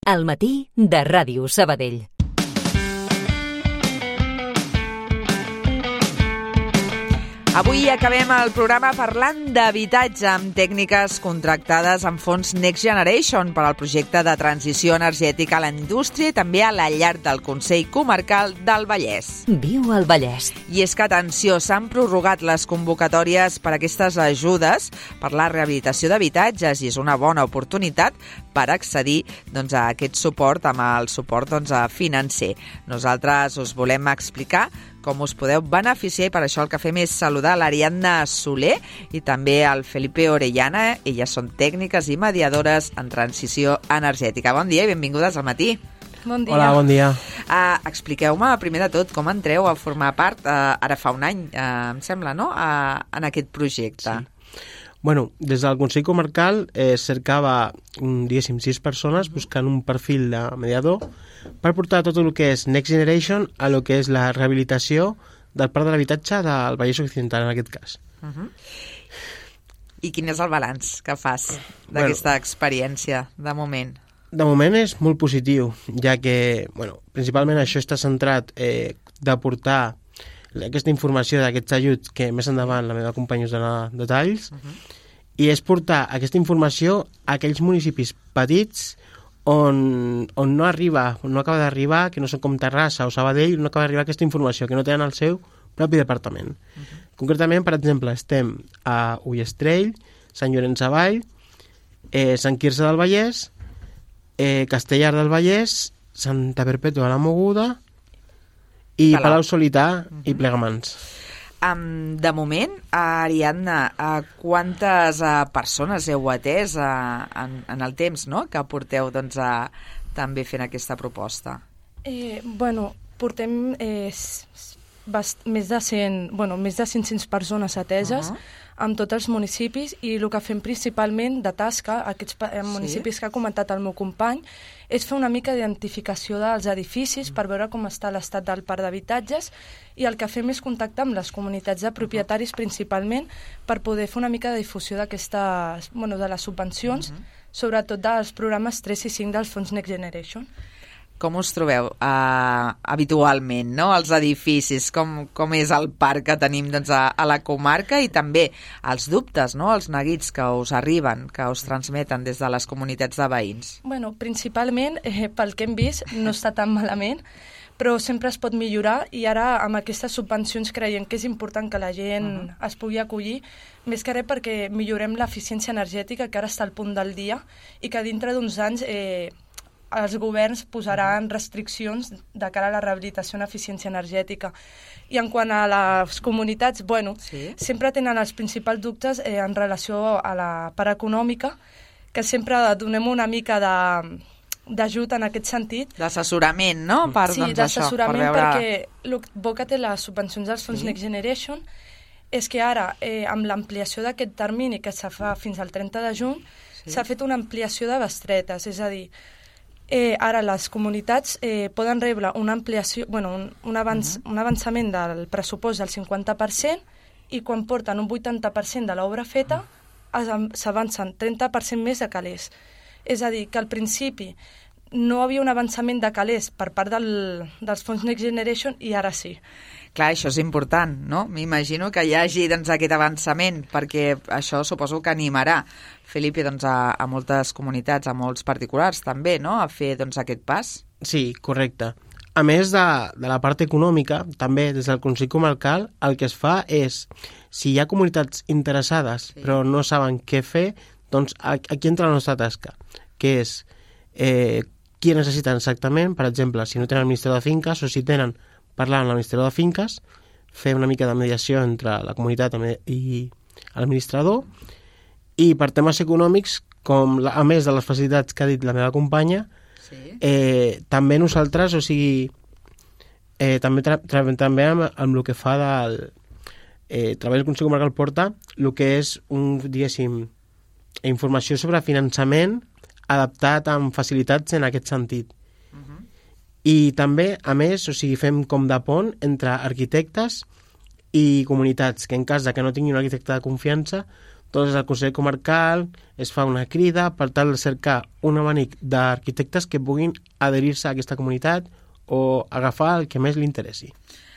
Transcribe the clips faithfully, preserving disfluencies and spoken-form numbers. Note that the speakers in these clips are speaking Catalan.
Al matí de Ràdio Sabadell. Avui acabem el programa parlant d'habitatge amb tècniques contractades amb fons Next Generation per al projecte de transició energètica a la indústria i també a la llar del Consell Comarcal del Vallès. Viu al Vallès. I és que, atenció, s'han prorrogat les convocatòries per a aquestes ajudes per la rehabilitació d'habitatges i és una bona oportunitat per accedir doncs, a aquest suport amb el suport doncs, financer. Nosaltres us volem explicar com us podeu beneficiar i per això el que fem és saludar l'Ariadna Soler i també el Felipe Orellana. Elles són tècniques i mediadores en transició energètica. Bon dia i benvingudes al matí. Bon dia. Hola, bon dia. Uh, Expliqueu-me, primer de tot, com entreu a formar part, uh, ara fa un any, uh, em sembla, no?, uh, en aquest projecte. Sí. Bueno, des del Consell Comarcal eh, cercava, diguéssim, sis persones buscant un perfil de mediador per portar tot el que és Next Generation a lo que és la rehabilitació del parc de l'habitatge del Vallès Occidental, en aquest cas. Uh-huh. I quin és el balanç que fas d'aquesta bueno, experiència, de moment? De moment és molt positiu, ja que, bueno, principalment això està centrat eh, d'aportar aquesta informació d'aquests ajuts que més endavant la meva companya us donarà detalls, uh-huh. i és portar aquesta informació a aquells municipis petits on, on no arriba, on no acaba d'arribar, que no són com Terrassa o Sabadell, no acaba d'arribar aquesta informació, que no tenen el seu propi departament. Uh-huh. Concretament, per exemple, estem a Ullastrell, Sant Llorenç Savall, eh, Sant Quirze del Vallès, eh, Castellar del Vallès, Santa Perpètua de la Moguda, i Palau, Palau Solità uh-huh. i Plegamans. Um, de moment, Ariadna, uh, quantes uh, persones heu atès uh, en, en el temps, no?, que porteu doncs, a, també fent aquesta proposta? Eh, bueno, portem eh, bast- més de cent, bueno, més de cinc-centes persones ateses uh-huh. amb tots els municipis i el que fem principalment de tasca, aquests pa- sí. municipis que ha comentat el meu company, és fer una mica d'identificació dels edificis per veure com està l'estat del parc d'habitatges i el que fem és contactar amb les comunitats de propietaris principalment per poder fer una mica de difusió d'aquestes, bueno, de les subvencions, uh-huh. sobretot dels programes tres i cinc dels fons Next Generation. Com us trobeu uh, habitualment, no?, els edificis, com, com és el parc que tenim doncs, a, a la comarca i també els dubtes, no?, els neguits que us arriben, que us transmeten des de les comunitats de veïns? Bueno, principalment, eh, pel que hem vist, no està tan malament, però sempre es pot millorar i ara amb aquestes subvencions creiem que és important que la gent uh-huh. es pugui acollir, més que res perquè millorem l'eficiència energètica que ara està al punt del dia i que dintre d'uns anys eh, els governs posaran restriccions de cara a la rehabilitació en eficiència energètica. I en quant a les comunitats, bueno, sí. sempre tenen els principals dubtes eh, en relació a la part econòmica, que sempre donem una mica de, d'ajut en aquest sentit. D'assessorament, no? Per, sí, doncs, d'assessorament això, per veure... perquè el bo que té les subvencions dels fons sí. Next Generation és que ara, eh, amb l'ampliació d'aquest termini que se fa fins al trenta de juny, sí. s'ha fet una ampliació de bestretes, és a dir, Eh, ara les comunitats eh, poden rebre una ampliació, bueno, un, un, avanç, uh-huh. un avançament del pressupost del cinquanta per cent i quan porten un vuitanta per cent de l'obra feta uh-huh. s'avancen trenta per cent més de calés. És a dir, que al principi no havia un avançament de calés per part del, dels fons Next Generation i ara sí. Clar, això és important, no? M'imagino que hi hagi doncs, aquest avançament, perquè això suposo que animarà, Felipe, doncs, a, a moltes comunitats, a molts particulars també, no?, a fer doncs, aquest pas. Sí, correcte. A més de, de la part econòmica, també des del Consell Comarcal el que es fa és, si hi ha comunitats interessades sí. però no saben què fer, doncs aquí entra la nostra tasca, que és eh, qui necessiten exactament, per exemple, si no tenen el Ministeri de Finques o si tenen parlar amb el Ministeri de Finques, fer una mica de mediació entre la comunitat i l'administrador, i per temes econòmics, com la, a més de les facilitats que ha dit la meva companya, sí. eh, també nosaltres, o sigui, eh, també tra tra també amb, amb el que fa del eh, treball del Consell Comarcal porta, el que és un, diguéssim, informació sobre finançament adaptat amb facilitats en aquest sentit. I també, a més, o sigui, fem com de pont entre arquitectes i comunitats, que en cas de que no tinguin un arquitecte de confiança, Doncs el Consell Comarcal es fa una crida per tal de cercar un abanic d'arquitectes que puguin adherir-se a aquesta comunitat o agafar el que més li interessi.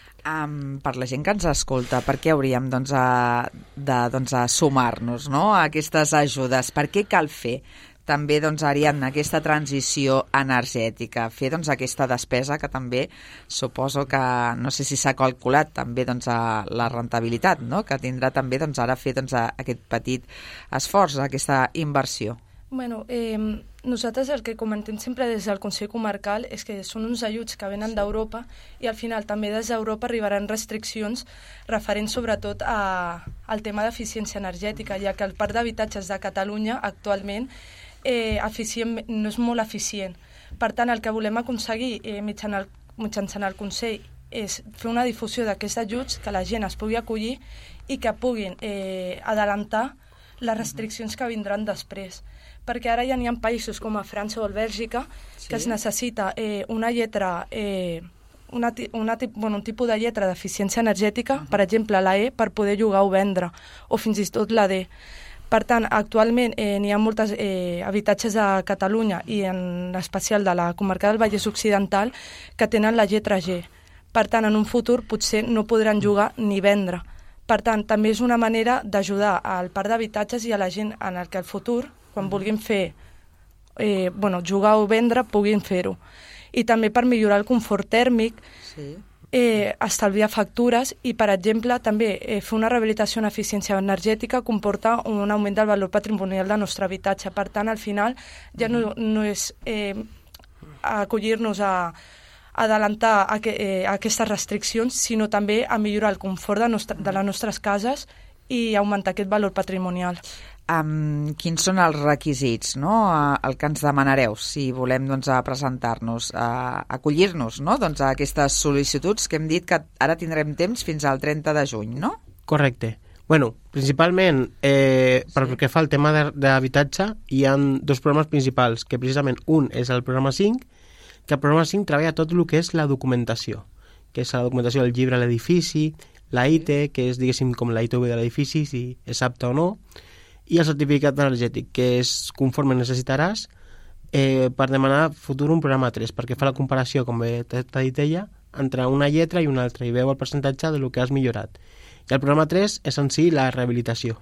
Um, per la gent que ens escolta, per què hauríem doncs, a, de doncs, a sumar-nos, no?, a aquestes ajudes? Per què cal fer també, doncs, Ariadna, aquesta transició energètica, fer doncs, aquesta despesa que també suposo que, no sé si s'ha calculat també doncs, a la rentabilitat, no?, que tindrà també doncs, ara fer doncs, a, aquest petit esforç, aquesta inversió? Bueno, eh, nosaltres el que comentem sempre des del Consell Comarcal és que són uns ajuts que venen d'Europa i al final també des d'Europa arribaran restriccions referents sobretot a, al tema d'eficiència energètica, ja que el parc d'habitatges de Catalunya actualment eh, eficient, no és molt eficient. Per tant, el que volem aconseguir eh, mitjançant, el, mitjançant el Consell és fer una difusió d'aquests ajuts, que la gent es pugui acollir i que puguin eh, adelantar les restriccions que vindran després. Perquè ara ja n'hi ha països com a França o a Bèlgica sí. que es necessita eh, una lletra, eh, una, una, bueno, un tipus de lletra d'eficiència energètica, uh-huh. per exemple la E, per poder llogar o vendre, o fins i tot la D. Per tant, actualment eh, n'hi ha molts eh, habitatges a Catalunya i en especial de la comarca del Vallès Occidental que tenen la lletra G. Per tant, en un futur potser no podran llogar ni vendre. Per tant, també és una manera d'ajudar al parc d'habitatges i a la gent en el que el futur, quan vulguin fer, eh, bueno, jugar o vendre, puguin fer-ho. I també per millorar el confort tèrmic, sí. eh, estalviar factures i, per exemple, també eh, fer una rehabilitació en eficiència energètica comporta un augment del valor patrimonial del nostre habitatge. Per tant, al final, ja no, no és eh, acollir-nos a adelantar a que, eh, a aquestes restriccions, sinó també a millorar el confort de, nostra, de les nostres cases i augmentar aquest valor patrimonial. Um, quins són els requisits, no?, uh, el que ens demanareu si volem doncs, a presentar-nos, a acollir-nos, no?, doncs, a aquestes sol·licituds que hem dit que ara tindrem temps fins al trenta de juny, no? Correcte. Bueno, principalment, eh, sí. pel que fa al tema d'habitatge, hi ha dos programes principals, que precisament un és el programa cinc, que el programa cinc treballa tot el que és la documentació, que és la documentació del llibre a l'edifici, la I T, que és, diguéssim, com la I T V de l'edifici, si és apte o no, i el certificat energètic, que és conforme necessitaràs eh, per demanar futur un programa tres, perquè fa la comparació, com t'ha dit ella, entre una lletra i una altra, i veu el percentatge de lo que has millorat. I el programa tres és en si la rehabilitació,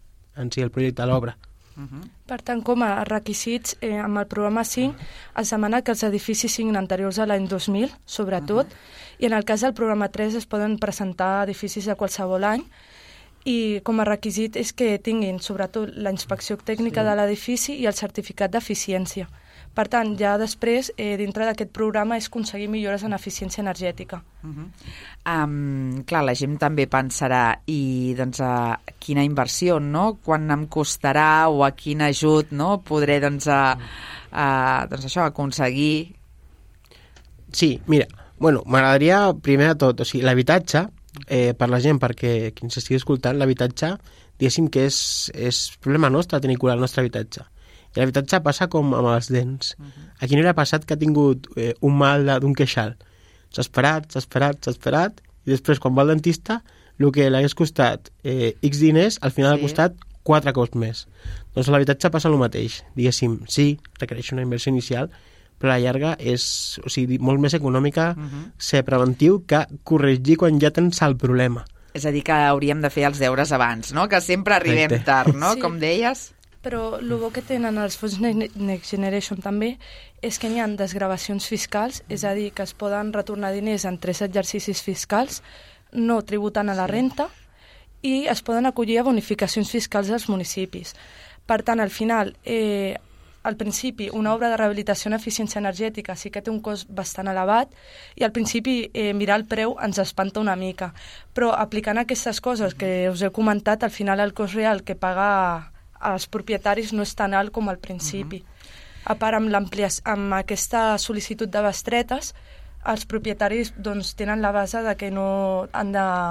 en si el projecte, l'obra. Uh-huh. Per tant, com a requisits, eh, amb el programa cinc es demana que els edificis siguin anteriors a l'any dos mil, sobretot, uh-huh. i en el cas del programa tres es poden presentar edificis de qualsevol any, i com a requisit és que tinguin sobretot la inspecció tècnica sí. de l'edifici i el certificat d'eficiència. Per tant, ja després, eh, dintre d'aquest programa, és aconseguir millores en eficiència energètica. Uh-huh. um, clar, la gent també pensarà i doncs, a quina inversió, no?, quan em costarà o a quin ajut, no?, podré doncs, a, a, doncs això, aconseguir... Sí, mira, bueno, m'agradaria primer de tot, o sigui, l'habitatge, Eh, per la gent, perquè qui ens estigui escoltant, l'habitatge, diguéssim que és, és problema nostre tenir cura del nostre habitatge. I l'habitatge passa com amb els dents. Uh-huh. Aquí no era passat que ha tingut eh, un mal d'un queixal. S'ha esperat, s'ha esperat, s'ha esperat, i després, quan va al dentista, el que l'hagués costat eh, X diners, al final sí. ha costat quatre cops més. Doncs l'habitatge passa el mateix. Diguéssim, sí, requereix una inversió inicial, però a la llarga és, o sigui, molt més econòmica uh-huh. ser preventiu que corregir quan ja tens el problema. És a dir, que hauríem de fer els deures abans, no?, que sempre arribem Recte. tard, no?, sí. com deies. Però el bo que tenen els fons Next Generation també és que n'hi ha desgravacions fiscals, és a dir, que es poden retornar diners en tres exercicis fiscals, no tributant a la renta, i es poden acollir a bonificacions fiscals als municipis. Per tant, al final... Eh, al principi, una obra de rehabilitació en eficiència energètica sí que té un cost bastant elevat i al principi eh, mirar el preu ens espanta una mica. Però aplicant aquestes coses que us he comentat, al final el cost real que paga als propietaris no és tan alt com al principi. Uh-huh. A part, amb, amb aquesta sol·licitud de bestretes, els propietaris doncs, tenen la base de que no han de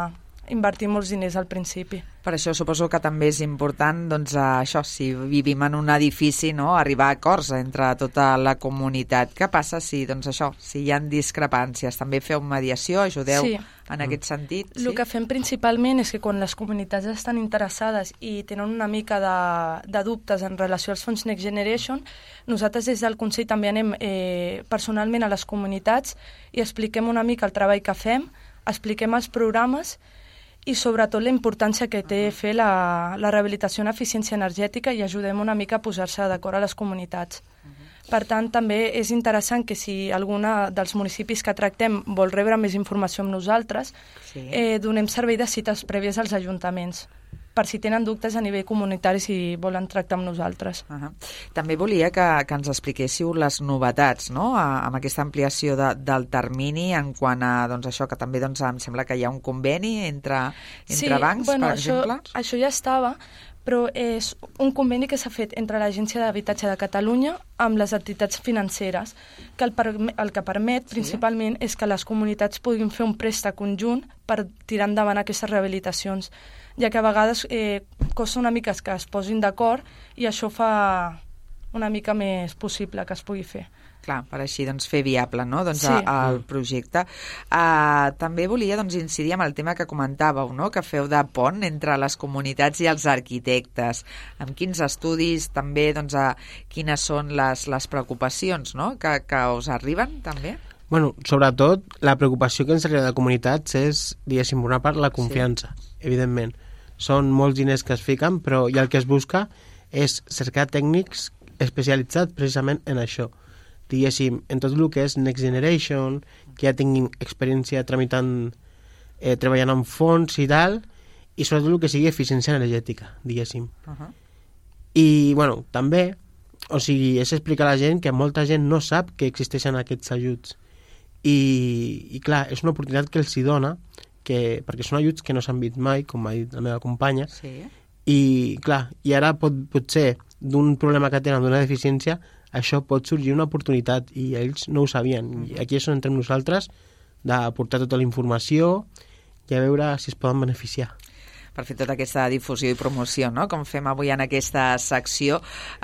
invertir molts diners al principi. Per això suposo que també és important, doncs, això, si vivim en un edifici, no?, arribar a acords entre tota la comunitat. Què passa si, doncs això, si hi ha discrepàncies? També feu mediació, ajudeu sí. en aquest sentit? El sí? que fem principalment és que quan les comunitats estan interessades i tenen una mica de, de dubtes en relació als fons Next Generation, nosaltres des del Consell també anem eh, personalment a les comunitats i expliquem una mica el treball que fem, expliquem els programes i sobretot la importància que té fer la, la rehabilitació en eficiència energètica i ajudem una mica a posar-se d'acord a les comunitats. Per tant, també és interessant que si alguna dels municipis que tractem vol rebre més informació amb nosaltres, sí. eh, donem servei de cites prèvies als ajuntaments, per si tenen dubtes a nivell comunitari si volen tractar amb nosaltres. Uh -huh. També volia que, que ens expliquéssiu les novetats, no?, a, amb aquesta ampliació de, del termini en quant a, doncs, això, que també doncs, em sembla que hi ha un conveni entre, entre sí, bancs, bueno, per això, exemple. Això ja estava, però és un conveni que s'ha fet entre l'Agència d'Habitatge de Catalunya amb les entitats financeres, que el, per, el que permet sí. principalment és que les comunitats puguin fer un préstec conjunt per tirar endavant aquestes rehabilitacions, ja que a vegades eh, costa una mica que es posin d'acord i això fa una mica més possible que es pugui fer. Clar, per així doncs, fer viable, no?, doncs, sí. a, el projecte. Uh, també volia doncs, incidir en el tema que comentàveu, no?, que feu de pont entre les comunitats i els arquitectes. Amb quins estudis, també, doncs, a quines són les, les preocupacions, no?, que, que us arriben, també? Bueno, sobretot, la preocupació que ens arriba de comunitats és, diguéssim, per una part, la confiança, sí. evidentment. Són molts diners que es fiquen, però i el que es busca és cercar tècnics especialitzats precisament en això. Diguéssim, en tot el que és Next Generation, que ja tinguin experiència tramitant, eh, treballant amb fons i tal, i sobretot el que sigui eficiència energètica, diguéssim. Uh -huh. I, bueno, també, o sigui, és explicar a la gent que molta gent no sap que existeixen aquests ajuts. I, i clar, és una oportunitat que els hi dona, que, perquè són ajuts que no s'han vist mai, com ha dit la meva companya, sí. i clar, i ara pot, potser d'un problema que tenen, d'una deficiència, això pot sorgir una oportunitat i ells no ho sabien. Uh-huh. I aquí és on entrem nosaltres, d'aportar tota la informació i a veure si es poden beneficiar. Per fer tota aquesta difusió i promoció, no?, com fem avui en aquesta secció.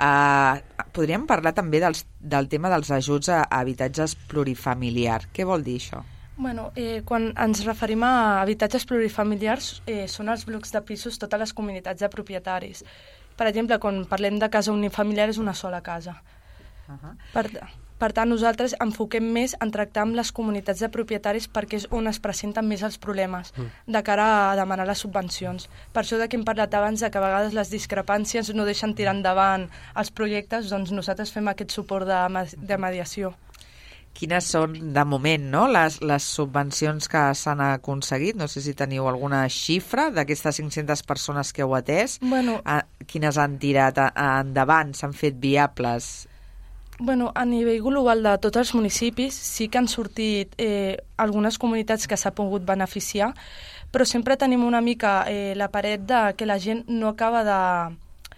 Uh, podríem parlar també dels, del tema dels ajuts a, a habitatges plurifamiliar. Què vol dir això? Bueno, eh, quan ens referim a habitatges plurifamiliars, eh, són els blocs de pisos, totes les comunitats de propietaris. Per exemple, quan parlem de casa unifamiliar és una sola casa. Uh-huh. Per, per tant, nosaltres enfoquem més en tractar amb les comunitats de propietaris perquè és on es presenten més els problemes uh. de cara a demanar les subvencions. Per això de que hem parlat abans, de que a vegades les discrepàncies no deixen tirar endavant els projectes, doncs nosaltres fem aquest suport de, de mediació. Quines són, de moment, no?, les, les subvencions que s'han aconseguit? No sé si teniu alguna xifra d'aquestes cinc-centes persones que heu atès. Bueno, a, quines han tirat a, a endavant, s'han fet viables? Bueno, a nivell global de tots els municipis sí que han sortit eh, algunes comunitats que s'ha pogut beneficiar, però sempre tenim una mica eh, la paret de que la gent no acaba de,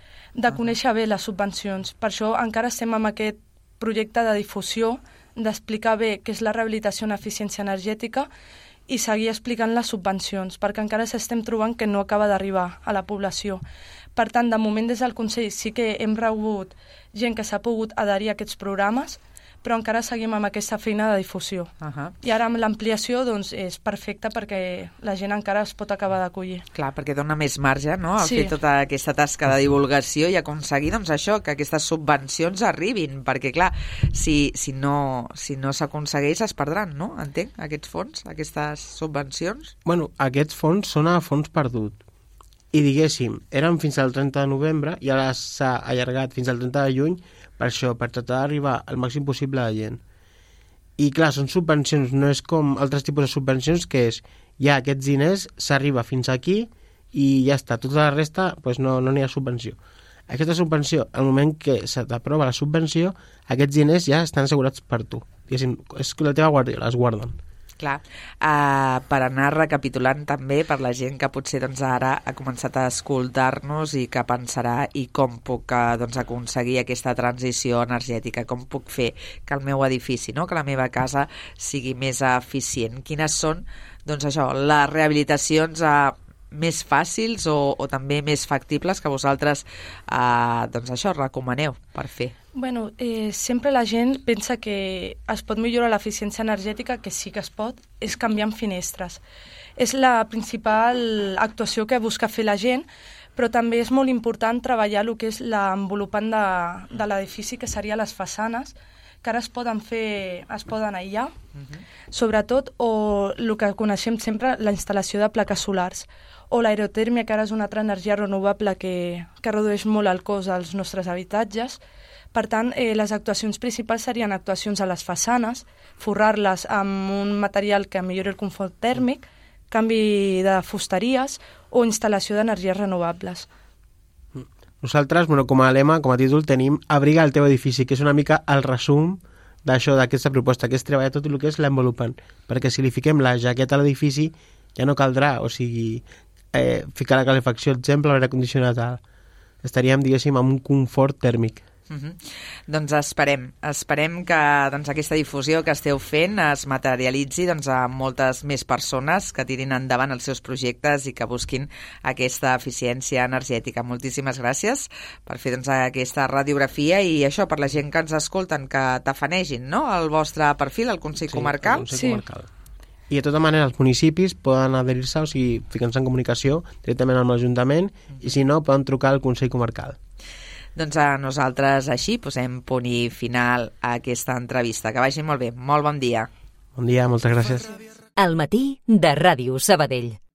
de conèixer bé les subvencions. Per això encara estem amb aquest projecte de difusió, d'explicar bé què és la rehabilitació en eficiència energètica i seguir explicant les subvencions, perquè encara s'estem trobant que no acaba d'arribar a la població. Per tant, de moment des del Consell sí que hem rebut gent que s'ha pogut adherir a aquests programes, però encara seguim amb aquesta feina de difusió. Uh-huh. I ara amb l'ampliació doncs, és perfecta perquè la gent encara es pot acabar d'acollir. Clar, perquè dona més marge, no?, a sí. fer tota aquesta tasca de divulgació i aconseguir doncs, això, que aquestes subvencions arribin, perquè clar, si, si no si no s'aconsegueix es perdran, no?, entenc, aquests fons, aquestes subvencions. Bueno, aquests fons són a fons perdut. I diguéssim, eren fins al trenta de novembre i ara s'ha allargat fins al trenta de juny per això, per tratar d'arribar al màxim possible a la gent. I clar, són subvencions, no és com altres tipus de subvencions que és, ja aquests diners s'arriba fins aquí i ja està, tota la resta pues no no n'hi ha subvenció. Aquesta subvenció, al moment que se t'aprova la subvenció, aquests diners ja estan assegurats per tu. Diguéssim, és la teva guàrdia, les guarden. Clar, uh, per anar recapitulant també per la gent que potser doncs, ara ha començat a escoltar-nos i que pensarà i com puc uh, doncs, aconseguir aquesta transició energètica, com puc fer que el meu edifici, no? que la meva casa sigui més eficient. Quines són doncs això, les rehabilitacions eh, més fàcils o, o també més factibles que vosaltres eh, doncs això, recomaneu per fer? Bueno, eh, sempre la gent pensa que es pot millorar l'eficiència energètica, que sí que es pot, és canviant finestres. És la principal actuació que busca fer la gent, però també és molt important treballar el que és l'envolupant de, de l'edifici, que seria les façanes, que ara es poden fer, es poden aïllar, uh-huh. sobretot, o el que coneixem sempre, la instal·lació de plaques solars, o l'aerotèrmia, que ara és una altra energia renovable que, que redueix molt el cost als nostres habitatges. Per tant, eh, les actuacions principals serien actuacions a les façanes, forrar-les amb un material que millori el confort tèrmic, canvi de fusteries o instal·lació d'energies renovables. Nosaltres, bueno, com a lema, com a títol, tenim Abriga el teu edifici, que és una mica el resum d'això, d'aquesta proposta, que és treballar tot el que és l'envolupant, perquè si li fiquem la jaqueta a l'edifici ja no caldrà, o sigui, eh, ficar la calefacció, exemple, l'aire condicionat, estaríem, diguéssim, amb un confort tèrmic. Uh-huh. Doncs esperem, esperem que doncs, aquesta difusió que esteu fent es materialitzi doncs, a moltes més persones que tirin endavant els seus projectes i que busquin aquesta eficiència energètica. Moltíssimes gràcies per fer doncs, aquesta radiografia i això per la gent que ens escolten, que tafanegin, no?, el vostre perfil, el Consell sí, Comarcal. El Consell Comarcal. I de tota manera els municipis poden adherir-se, o sigui, ficar-se en comunicació directament amb l'Ajuntament i si no, poden trucar al Consell Comarcal. Doncs a nosaltres així posem punt i final a aquesta entrevista. Que vagi molt bé. Molt bon dia. Bon dia, moltes gràcies. Al matí de Ràdio Sabadell.